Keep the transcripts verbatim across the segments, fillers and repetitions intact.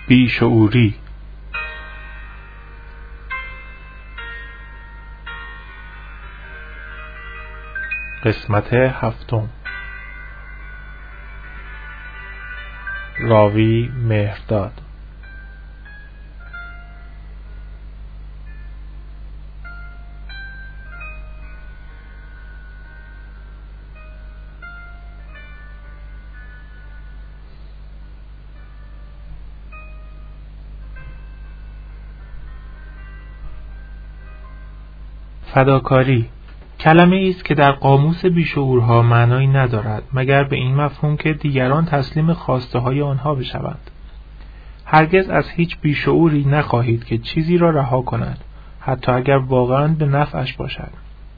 بیشعوری. قسمت هفتم. راوی مهرداد. فداکاری کلمه است که در قاموس بیشعورها معنایی ندارد مگر به این مفهوم که دیگران تسلیم خواسته های آنها بشوند. هرگز از هیچ بیشعوری نخواهید که چیزی را رها کند، حتی اگر واقعاً به نفعش باشد.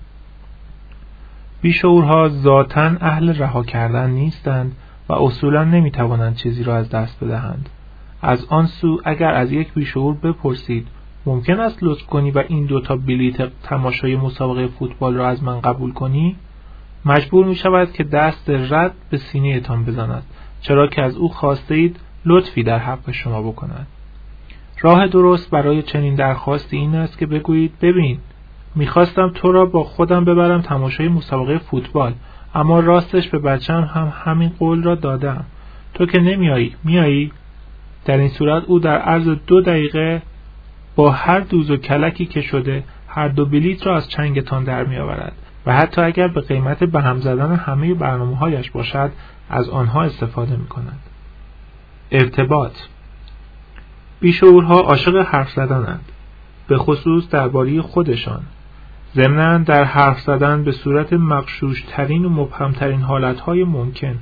بیشعورها ذاتاً اهل رها کردن نیستند و اصولاً نمیتوانند چیزی را از دست بدهند. از آن سو اگر از یک بیشعور بپرسید ممکن است لطف کنی و این دوتا بلیت تماشای مسابقه فوتبال را از من قبول کنی؟ مجبور می شود که دست رد به سینه تان بزند، چرا که از او خواسته اید لطفی در حق شما بکند. راه درست برای چنین درخواستی این است که بگویید ببین، میخواستم تو را با خودم ببرم تماشای مسابقه فوتبال، اما راستش به بچم هم همین قول را دادم. تو که نمیایی، میایی؟ در این صورت او در عرض دو دقیقه با هر دوز و کلکی که شده هر دو بلیت را از چنگتان در می آورد و حتی اگر به قیمت به هم زدن همه برنامه هایش باشد از آنها استفاده می کند. ارتباط. بیشعورها عاشق حرف زدنند، به خصوص درباره خودشان. ضمناً در حرف زدن به صورت مغشوش ترین و مبهم ترین حالت های ممکن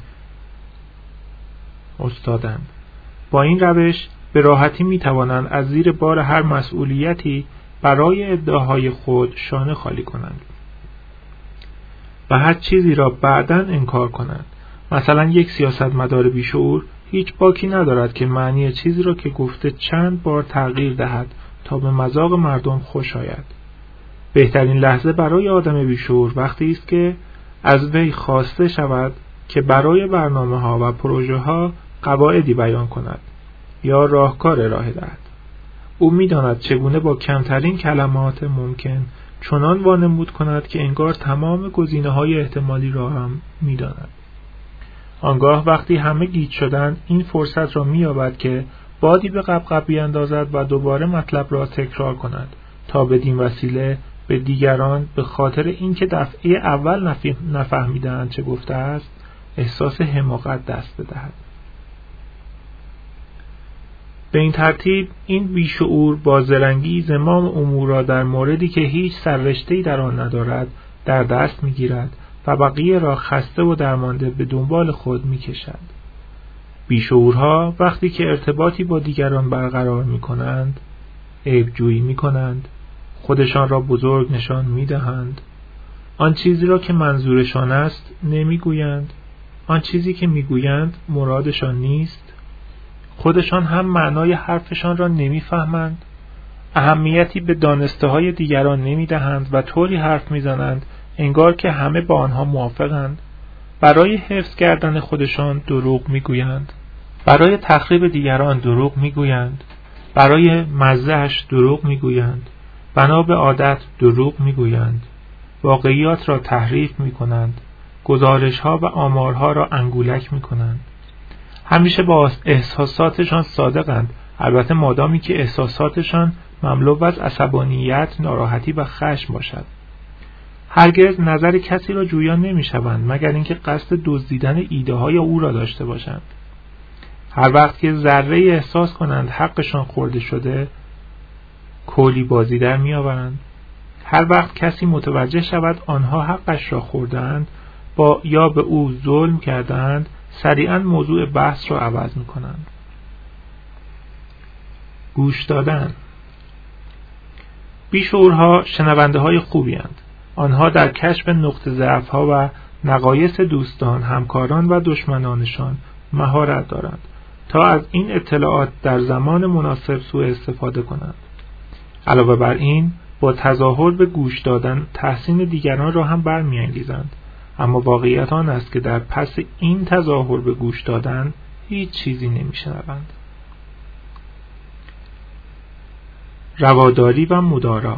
استادند. با این روش به راحتی می توانند از زیر بار هر مسئولیتی برای ادعاهای خود شانه خالی کنند و هر چیزی را بعداً انکار کنند. مثلا یک سیاستمدار بیشعور هیچ باکی ندارد که معنی چیزی را که گفته چند بار تغییر دهد تا به مذاق مردم خوش آید. بهترین لحظه برای آدم بیشعور وقتی است که از وی خواسته شود که برای برنامه ها و پروژه ها قواعدی بیان کند یا راهکار ارائه دهد. او می‌داند چگونه با کمترین کلمات ممکن چنان وانمود کند که انگار تمام گزینه‌های احتمالی را هم می‌داند. آنگاه وقتی همه گیج شدند این فرصت را می‌یابد که بادی به قبقب بیاندازد و دوباره مطلب را تکرار کند تا بدین وسیله به دیگران به خاطر اینکه دفعه اول نفهمیدند چه گفته است احساس حماقت دست بدهد. به این ترتیب این بیشعور با زرنگی زمام امور را در موردی که هیچ سررشته‌ای در آن ندارد در دست می‌گیرد و بقیه را خسته و درمانده به دنبال خود می‌کشد. بیشعورها وقتی که ارتباطی با دیگران برقرار می‌کنند، عیب‌جویی می‌کنند، خودشان را بزرگ نشان می‌دهند، آن چیزی را که منظورشان است نمی‌گویند، آن چیزی که می‌گویند مرادشان نیست، خودشان هم معنای حرفشان را نمیفهمند، اهمیتی به دانسته های دیگران نمیدهند و طوری حرف میزنند انگار که همه با آنها موافقند. برای حفظ کردن خودشان دروغ میگویند، برای تخریب دیگران دروغ میگویند، برای مزه‌اش دروغ میگویند، بنا به عادت دروغ میگویند، واقعیات را تحریف میکنند، گزارش‌ها و آمارها را انگولک میکنند. همیشه با احساساتشان صادقند، البته مادامی که احساساتشان مملو از عصبانیت، ناراحتی و خشم باشد. هرگز نظر کسی را جویان نمی‌شوند مگر اینکه قصد دزدیدن ایده‌های او را داشته باشند. هر وقت که ذره احساس کنند حقشان خورده شده، کولی بازی در می‌آورند. هر وقت کسی متوجه شود آنها حقش را خوردند با یا به او ظلم کردند، سریعاً موضوع بحث را عوض می‌کنند. گوش دادن. بیشعورها شنونده های خوبی هستند. آنها در کشف نقطه ضعف‌ها و نقایص دوستان، همکاران و دشمنانشان مهارت دارند تا از این اطلاعات در زمان مناسب سوء استفاده کنند. علاوه بر این با تظاهر به گوش دادن تحسین دیگران را هم برمی‌انگیزند، اما واقعیت آن است که در پس این تظاهر به گوش دادن هیچ چیزی نمی‌شنوند. رواداری و مدارا.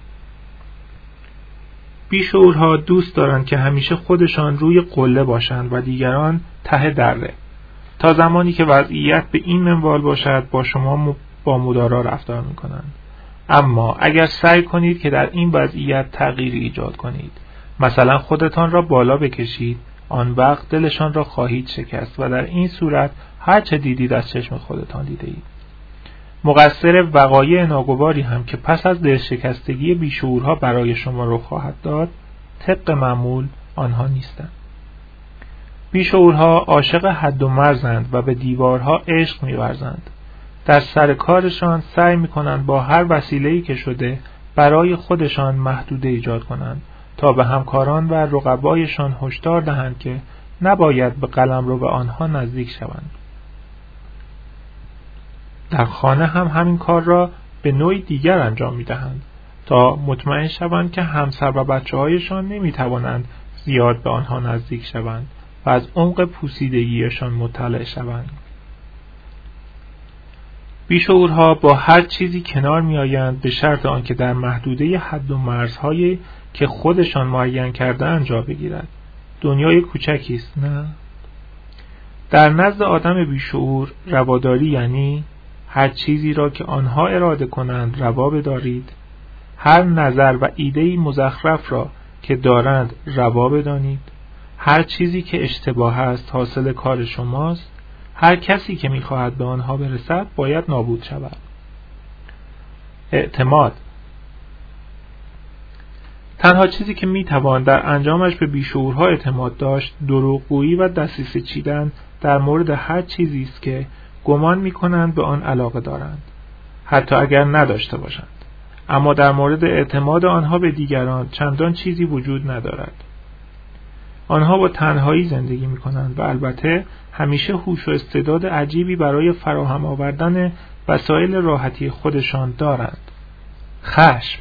بیشعورها دوست دارند که همیشه خودشان روی قله باشند و دیگران ته دره. تا زمانی که وضعیت به این منوال باشد با شما با مدارا رفتار میکنند. اما اگر سعی کنید که در این وضعیت تغییری ایجاد کنید، مثلا خودتان را بالا بکشید، آن وقت دلشان را خواهید شکست و در این صورت هر چه دیدید از چشم خودتان دیده اید. مقصر وقایع ناگواری هم که پس از دلشکستگی بیشعورها برای شما رخ خواهد داد، طبق معمول آنها نیستند. بیشعورها عاشق حد و مرزند و به دیوارها عشق می‌ورزند. در سر کارشان سعی می‌کنند با هر وسیله‌ای که شده برای خودشان محدوده ایجاد کنند تا به همکاران و رقبایشان هشدار دهند که نباید به قلمرو به آنها نزدیک شوند. در خانه هم همین کار را به نوعی دیگر انجام می‌دهند تا مطمئن شوند که همسر و بچه‌هایشان نمی‌توانند زیاد به آنها نزدیک شوند و از عمق پوسیدگیشان مطلع شوند. بیشعورها با هر چیزی کنار می‌آیند به شرط آنکه در محدوده حد و مرزهایی که خودشان معین کرده‌اند جا بگیرد. دنیای کوچکی است، نه؟ در نزد آدم بیشعور رواداری یعنی هر چیزی را که آنها اراده کنند روا بدارید، هر نظر و ایده‌ای مزخرف را که دارند روا بدانید، هر چیزی که اشتباه است حاصل کار شماست، هر کسی که می‌خواهد به آنها برسد باید نابود شود. اعتماد. تنها چیزی که می‌توان در انجامش به بیشعورها اعتماد داشت، دروغگویی و دسیسه چیدن در مورد هر چیزی است که گمان می‌کنند به آن علاقه دارند، حتی اگر نداشته باشند. اما در مورد اعتماد آنها به دیگران چندان چیزی وجود ندارد. آنها با تنهایی زندگی می‌کنند و البته همیشه هوش و استعداد عجیبی برای فراهم آوردن وسایل راحتی خودشان دارند. خشم.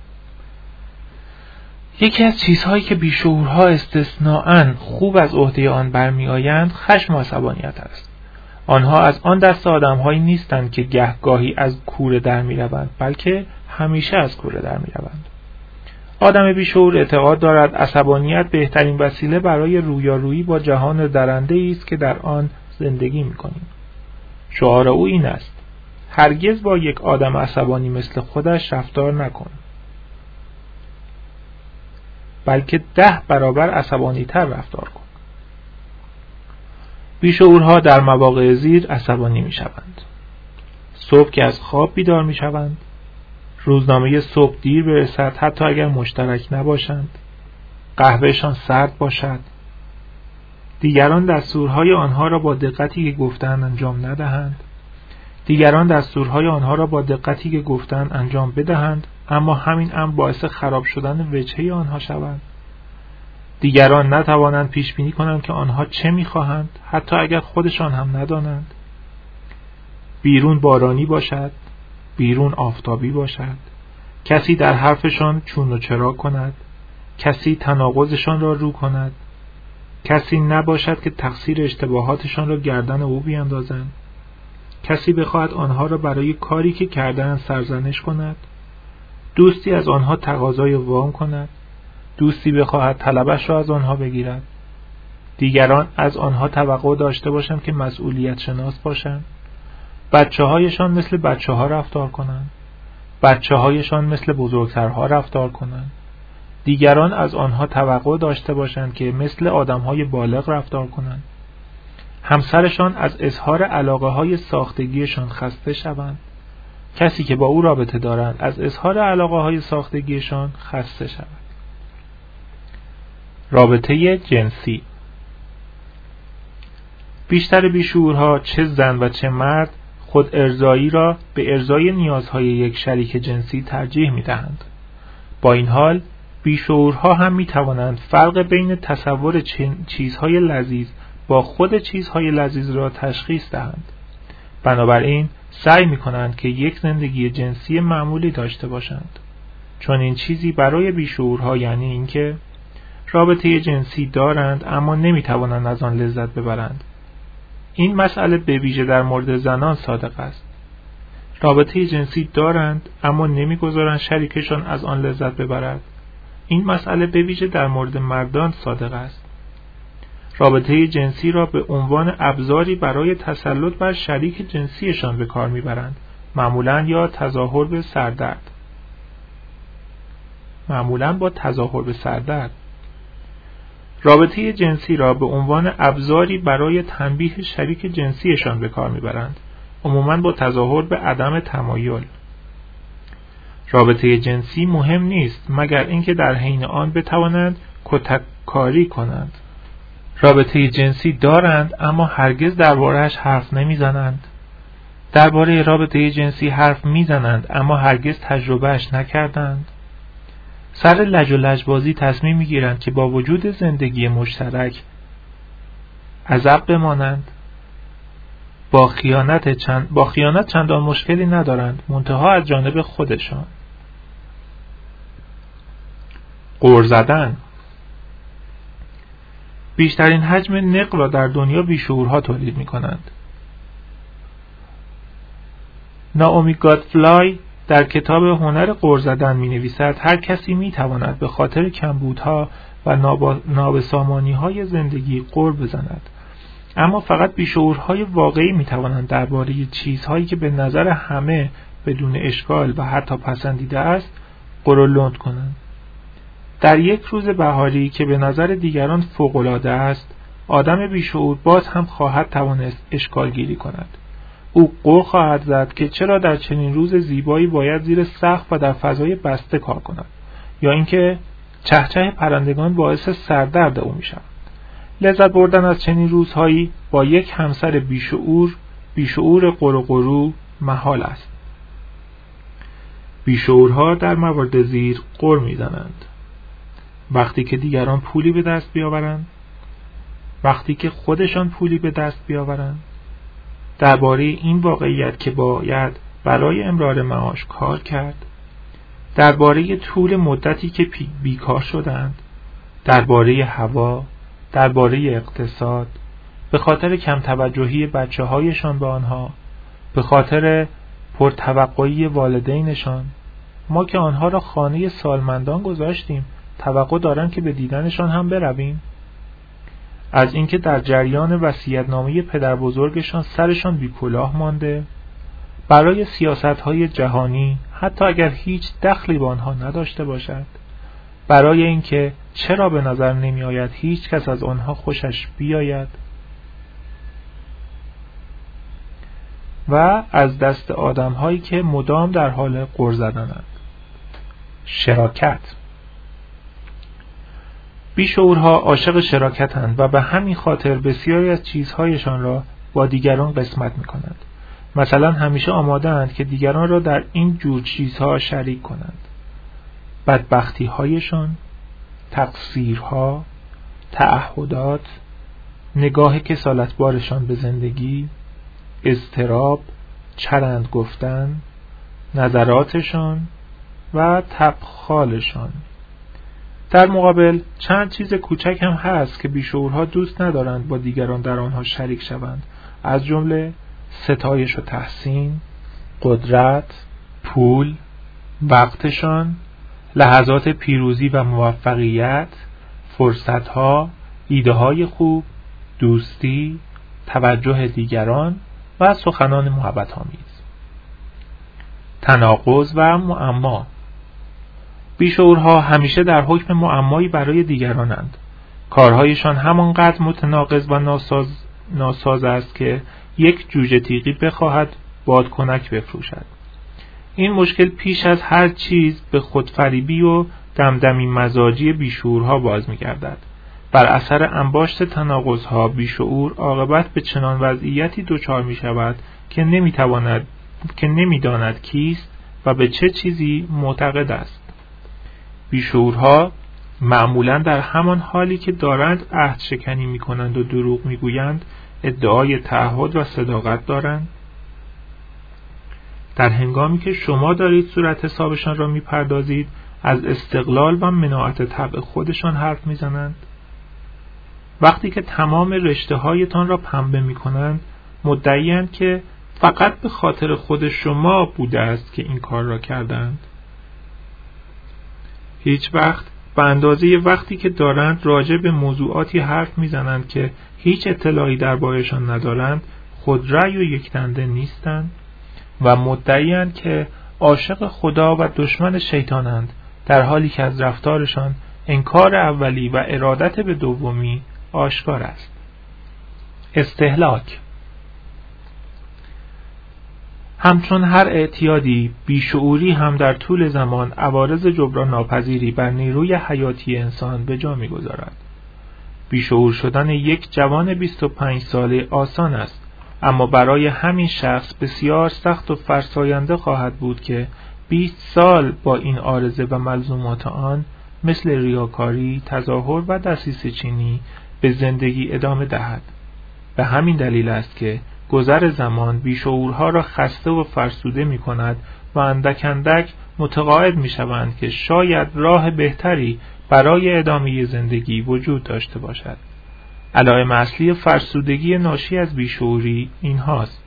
یکی از چیزهایی که بیشعورها استثناءً خوب از عهده آن برمی‌آیند خشم و عصبانیت است. آنها از آن دست آدم‌هایی نیستند که گهگاهی از کوره در می‌روند، بلکه همیشه از کوره در می‌روند. آدم بیشعور اعتقاد دارد عصبانیت بهترین وسیله برای رویارویی با جهان درنده‌ای است که در آن زندگی می‌کنیم. شعار او این است: هرگز با یک آدم عصبانی مثل خودش رفتار نکن، بلکه ده برابر عصبانی‌تر رفتار کن. بیشعورها در مواقع زیر عصبانی می‌شوند. صبح که از خواب بیدار می‌شوند، روزنامه صبح دیر برسد حتی اگر مشترک نباشند، قهوهشان سرد باشد، دیگران دستورهای آنها را با دقتی که گفتند انجام ندهند، دیگران دستورهای آنها را با دقتی که گفتند انجام بدهند اما همین امر باعث خراب شدن وجهه آنها شود، دیگران نتوانند پیش بینی کنند که آنها چه می‌خواهند حتی اگر خودشان هم ندانند، بیرون بارانی باشد، بیرون آفتابی باشد، کسی در حرفشان چون و چرا کند، کسی تناقضشان را رو کند، کسی نباشد که تقصیر اشتباهاتشان را گردن او بیاندازند، کسی بخواهد آنها را برای کاری که کردند سرزنش کند، دوستی از آنها تقاضای وام کند، دوستی بخواهد طلبش را از آنها بگیرد، دیگران از آنها توقع داشته باشند که مسئولیت شناس باشند، بچه هایشان مثل بچه ها رفتار کنند، بچه هایشان مثل بزرگترها رفتار کنند، دیگران از آنها توقع داشته باشند که مثل آدم های بالغ رفتار کنند، همسرشان از اظهار علاقه های ساختگیشان خسته شوند، کسی که با او رابطه دارند از اظهار علاقه های ساختگیشان خسته شود. رابطه جنسی. بیشتر بیشعورها چه زن و چه مرد خود ارضایی را به ارضای نیازهای یک شریک جنسی ترجیح می دهند. با این حال بیشعورها هم می توانند فرق بین تصور چیزهای لذیذ با خود چیزهای لذیذ را تشخیص دهند. بنابراین سعی می کنند که یک زندگی جنسی معمولی داشته باشند. چون این چیزی برای بیشعورها یعنی اینکه رابطه جنسی دارند اما نمی توانند از آن لذت ببرند. این مسئله به ویژه در مورد زنان صادق است. رابطه جنسی دارند اما نمیگذارند شریکشان از آن لذت ببرد. این مسئله به ویژه در مورد مردان صادق است. رابطه جنسی را به عنوان ابزاری برای تسلط بر شریک جنسیشان به کار میبرند، معمولاً یا تظاهر به سردرد. معمولاً با تظاهر به سردرد. رابطه جنسی را به عنوان ابزاری برای تنبیه شریک جنسیشان به کار میبرند، عموماً با تظاهر به عدم تمایل. رابطه جنسی مهم نیست مگر اینکه در حین آن بتوانند کتککاری کنند. رابطه جنسی دارند اما هرگز درباره‌اش حرف نمیزنند. درباره رابطه جنسی حرف میزنند اما هرگز تجربهش نکردند. سر لج و لجبازی تصمیم میگیرند که با وجود زندگی مشترک عزب بمانند. با خیانت چند با خیانت چندان مشکلی ندارند، منتها از جانب خودشان. غر زدن. بیشترین حجم نق را در دنیا بیشعورها تولید می کنند. نائومی گادفلای در کتاب هنر غر زدن می نویسد هر کسی می تواند به خاطر کمبودها و نابسامانی های زندگی غر بزند، اما فقط بیشعورهای واقعی می توانند درباره چیزهایی که به نظر همه بدون اشکال و حتی پسندیده است غر و لند کنند. در یک روز بهاری که به نظر دیگران فوق‌العاده است، آدم بیشعور باز هم خواهد توانست اشکال گیری کند. او غر خواهد زد که چرا در چنین روز زیبایی باید زیر سقف و در فضای بسته کار کند، یا اینکه چهچه پرندگان باعث سردرد او می شود. لذت بردن از چنین روزهایی با یک همسر بیشعور بیشعور غر و غرو محال است. بیشعورها در موارد زیر غر می زنند: وقتی که دیگران پولی به دست بیاورند، وقتی که خودشان پولی به دست بیاورند، درباره این واقعیت که باید برای امرار معاش کار کرد، درباره طول مدتی که بیکار شدند، درباره هوا، درباره اقتصاد، به خاطر کم توجهی بچه هایشان به آنها، به خاطر پرتوقعی والدینشان. ما که آنها را خانه سالمندان گذاشتیم، توقع دارند که به دیدنشان هم برویم. از اینکه در جریان وصیت‌نامه پدر بزرگشان سرشان بی کلاه مانده، برای سیاست‌های جهانی حتی اگر هیچ دخلی با آنها نداشته باشد، برای اینکه چرا به نظر نمی آید هیچ کس از آنها خوشش بیاید، و از دست آدم‌هایی که مدام در حال غر زدنند. شراکت. بیشعورها عاشق شراکتند و به همین خاطر بسیاری از چیزهایشان را با دیگران قسمت می‌کنند. مثلا همیشه آماده‌اند که دیگران را در این جور چیزها شریک کنند: بدبختی‌هایشان، تقصیرها، تعهدات، نگاه کسالتبارشان به زندگی، اضطراب، چرند گفتن، نظراتشان و تبخالشان. در مقابل چند چیز کوچک هم هست که بیشعورها دوست ندارند با دیگران در آنها شریک شوند، از جمله ستایش و تحسین، قدرت، پول، وقتشان، لحظات پیروزی و موفقیت، فرصتها، ایده‌های خوب، دوستی، توجه دیگران و سخنان محبت‌آمیز. تناقض و معما. بیشعورها همیشه در حکم معمایی برای دیگرانند. کارهایشان همانقدر متناقض و ناساز, ناساز است که یک جوجه تیغی بخواهد بادکنک بفروشد. این مشکل پیش از هر چیز به خودفریبی و دمدمی مزاجی بیشعورها باز می‌گردد. بر اثر انباشت تناقض‌ها بیشعور عاقبت به چنان وضعیتی دچار می‌شود که نمی‌تواند که نمی‌داند کیست و به چه چیزی معتقد است. بیشعورها معمولاً در همان حالی که دارند عهد شکنی می‌کنند و دروغ می‌گویند، ادعای تعهد و صداقت دارند. در هنگامی که شما دارید صورت حسابشان را می‌پردازید، از استقلال و مناعت طبع خودشان حرف می‌زنند. وقتی که تمام رشته‌هایتان را پنبه می‌کنند، مدعی‌اند که فقط به خاطر خود شما بوده است که این کار را کردند. هیچ وقت به اندازه وقتی که دارند راجع به موضوعاتی حرف میزنند که هیچ اطلاعی درباره‌شان ندارند خودرأی و یکدنده نیستند و مدعی‌اند که عاشق خدا و دشمن شیطانند، در حالی که از رفتارشان انکار اولی و ارادت به دومی آشکار است. استهلاک. همچون هر اعتیادی، بیشعوری هم در طول زمان عوارض جبران ناپذیری بر نیروی حیاتی انسان به جا می‌گذارد. بیشعور شدن یک جوان بیست و پنج ساله آسان است، اما برای همین شخص بسیار سخت و فرساینده خواهد بود که بیست سال با این عارضه و ملزومات آن مثل ریاکاری، تظاهر و دسیسه چینی به زندگی ادامه دهد. به همین دلیل است که گذر زمان بیشعورها را خسته و فرسوده می کند و اندک اندک متقاعد می شوند که شاید راه بهتری برای ادامه زندگی وجود داشته باشد. علائم اصلی فرسودگی ناشی از بیشعوری این هاست: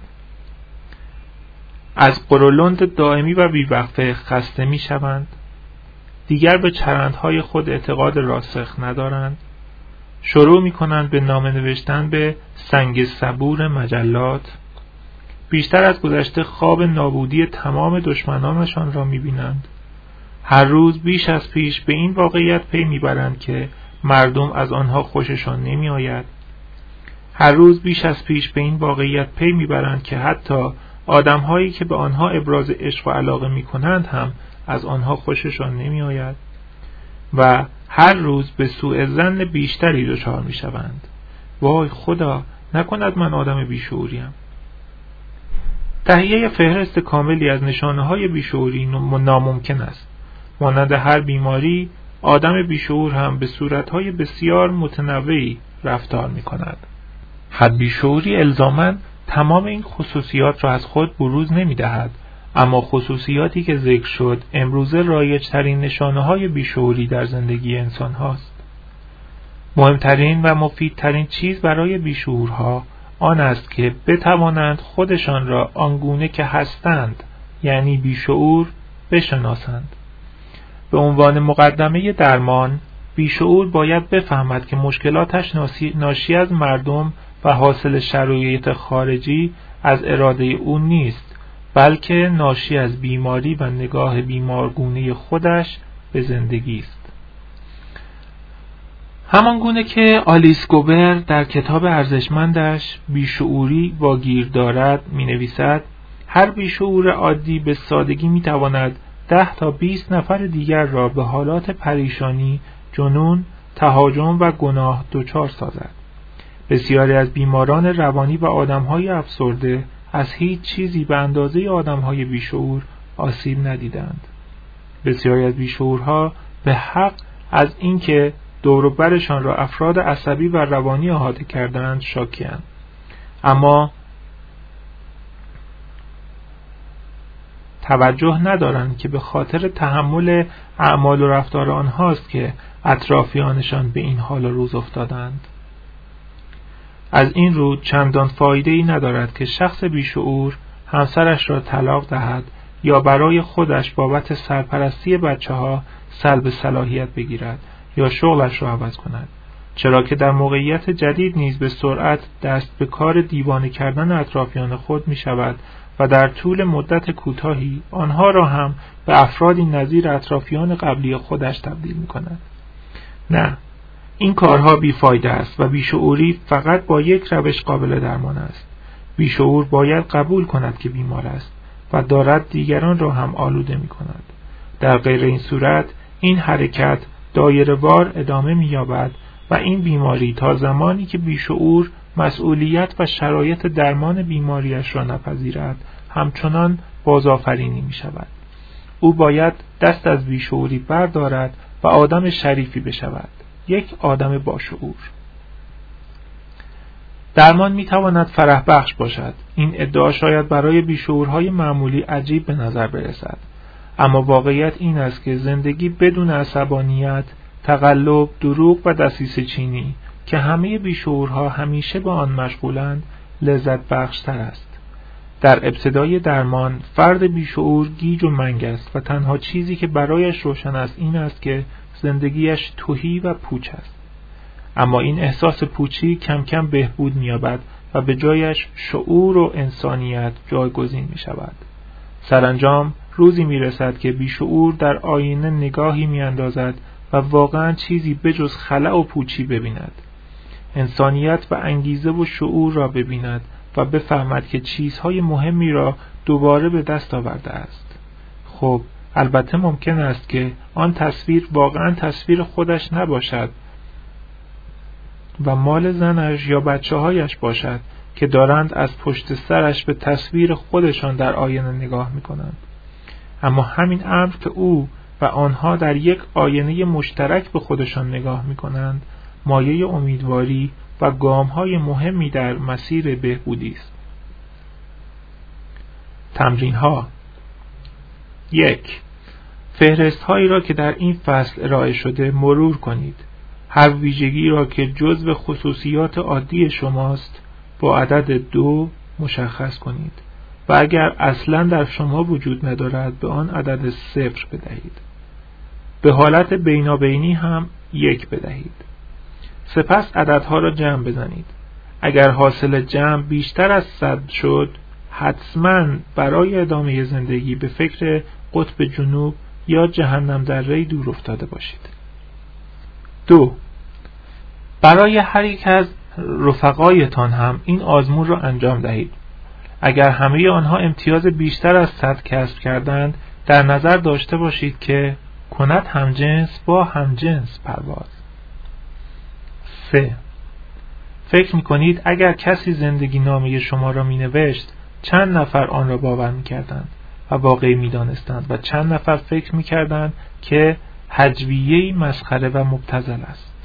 از قرولند دائمی و بیوقفه خسته می شوند، دیگر به چرندهای خود اعتقاد راسخ ندارند، شروع می کنند به نامه نوشتن به سنگ صبور مجلات، بیشتر از گذشته خواب نابودی تمام دشمنانشان را می بینند، هر روز بیش از پیش به این واقعیت پی می برند که مردم از آنها خوششان نمی آید، هر روز بیش از پیش به این واقعیت پی می برند که حتی آدمهایی که به آنها ابراز عشق و علاقه می کنند هم از آنها خوششان نمی آید و هر روز به سوء ظن بیشتری دچار می شوند. وای خدا، نکند من آدم بیشعوریم. تهیه فهرست کاملی از نشانه های بیشعوری ناممکن است. مانند هر بیماری، آدم بیشعور هم به صورتهای بسیار متنوعی رفتار می کند. حد بیشعوری الزاماً تمام این خصوصیات را از خود بروز نمی دهد، اما خصوصیاتی که ذکر شد امروزه رایج ترین نشانه های بیشعوری در زندگی انسان هاست. مهمترین و مفیدترین چیز برای بیشعورها آن است که بتوانند خودشان را آنگونه که هستند، یعنی بیشعور، بشناسند. به عنوان مقدمه درمان، بیشعور باید بفهمد که مشکلاتش ناشی از مردم و حاصل شرایط خارجی از اراده او نیست، بلکه ناشی از بیماری و نگاه بیمارگونه خودش به زندگی است. همان گونه که آلیس گوبر در کتاب ارزشمندش بیشعوری واگیر دارد می نویسد: هر بیشعور عادی به سادگی می تواند ده تا بیست نفر دیگر را به حالات پریشانی، جنون، تهاجم و گناه دچار سازد. بسیاری از بیماران روانی و آدمهای افسرده از هیچ چیزی به اندازه آدمهای بیشعور آسیب ندیدند. بسیاری از بیشعورها به حق از اینکه دور و برشان را افراد عصبی و روانی احاطه کردند شاکی‌اند، اما توجه ندارند که به خاطر تحمل اعمال و رفتار آنهاست که اطرافیانشان به این حال روز افتادند. از این رو چندان فایده‌ای ندارد که شخص بیشعور همسرش را طلاق دهد یا برای خودش بابت سرپرستی بچه‌ها سلب صلاحیت بگیرد یا شغلش را عوض کند، چرا که در موقعیت جدید نیز به سرعت دست به کار دیوانه کردن اطرافیان خود می شود و در طول مدت کوتاهی آنها را هم به افرادی نظیر اطرافیان قبلی خودش تبدیل می کند. نه، این کارها بیفایده است و بیشعوری فقط با یک روش قابل درمان است. بیشعور باید قبول کند که بیمار است و دارد دیگران را هم آلوده می کند. در غیر این صورت این حرکت دایره‌وار ادامه می‌یابد و این بیماری تا زمانی که بیشعور مسئولیت و شرایط درمان بیماریش را نپذیرد همچنان بازآفرینی می‌شود. او باید دست از بیشعوری بردارد و آدم شریفی بشود، یک آدم باشعور. درمان می‌تواند فرح بخش باشد. این ادعا شاید برای بیشعورهای معمولی عجیب به نظر برسد، اما واقعیت این است که زندگی بدون عصبانیت، تقلب، دروغ و دسیسه چینی که همه بیشعورها همیشه با آن مشغولند لذت بخشتر است. در ابتدای درمان فرد بیشعور گیج و منگ است و تنها چیزی که برایش روشن است این است که زندگیش تهی و پوچ است. اما این احساس پوچی کم کم بهبود می‌یابد و به جایش شعور و انسانیت جایگزین می‌شود. سرانجام روزی می‌رسد که بیشعور در آینه نگاهی می‌اندازد و واقعاً چیزی بجز خلأ و پوچی ببیند. انسانیت و انگیزه و شعور را ببیند و بفهمد که چیزهای مهمی را دوباره به دست آورده است. خب البته ممکن است که آن تصویر واقعاً تصویر خودش نباشد و مال زنش یا بچه هایش باشد که دارند از پشت سرش به تصویر خودشان در آینه نگاه می‌کنند. اما همین امر که او و آنها در یک آینه مشترک به خودشان نگاه می‌کنند مایه امیدواری و گام‌های مهمی در مسیر بهبودی است. تمرین‌ها: یک. فهرست‌هایی را که در این فصل ارائه شده مرور کنید. هر ویژگی را که جزو خصوصیات عادی شماست با عدد دو مشخص کنید و اگر اصلاً در شما وجود ندارد به آن عدد صفر بدهید. به حالت بینابینی هم یک بدهید. سپس عددها را جمع بزنید. اگر حاصل جمع بیشتر از صد شد حتماً برای ادامه زندگی به فکر قطب جنوب یا جهنم دره دور افتاده باشید. دو. برای هر یک از رفقایتان هم این آزمون را انجام دهید. اگر همه آنها امتیاز بیشتر از صد کسب کردند در نظر داشته باشید که کند همجنس با همجنس پرواز. سه. فکر می‌کنید اگر کسی زندگی نامه شما را می‌نوشت چند نفر آن را باور می‌کردند و واقعی می‌دانستند و چند نفر فکر می‌کردند که هجویه‌ای مسخره و مبتذل است.